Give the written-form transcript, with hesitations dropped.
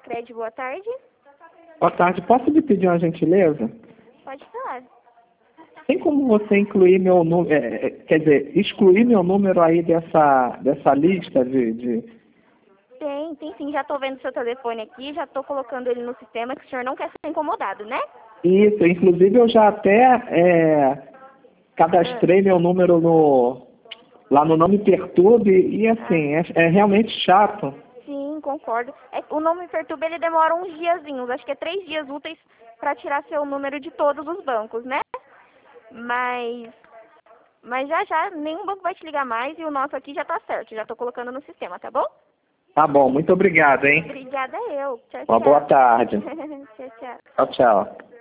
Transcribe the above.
Sicredi, boa tarde. Boa tarde, posso lhe pedir uma gentileza? Pode falar. Tem como você incluir meu número, quer dizer, excluir meu número aí dessa lista Tem sim, já tô vendo seu telefone aqui, já tô colocando ele no sistema, que o senhor não quer ser incomodado, né? Isso, inclusive eu já até cadastrei meu número lá no Não Me Perturbe e assim, é realmente chato. Sim, concordo. O Não Me Perturbe, ele demora uns diazinhos, acho que é 3 dias úteis para tirar seu número de todos os bancos, né? Mas já nenhum banco vai te ligar mais e o nosso aqui já tá certo, já tô colocando no sistema, tá bom? Tá bom, muito obrigado, hein? Obrigada eu. Tchau, Uma tchau. boa tarde. Tchau, tchau. Tchau, tchau.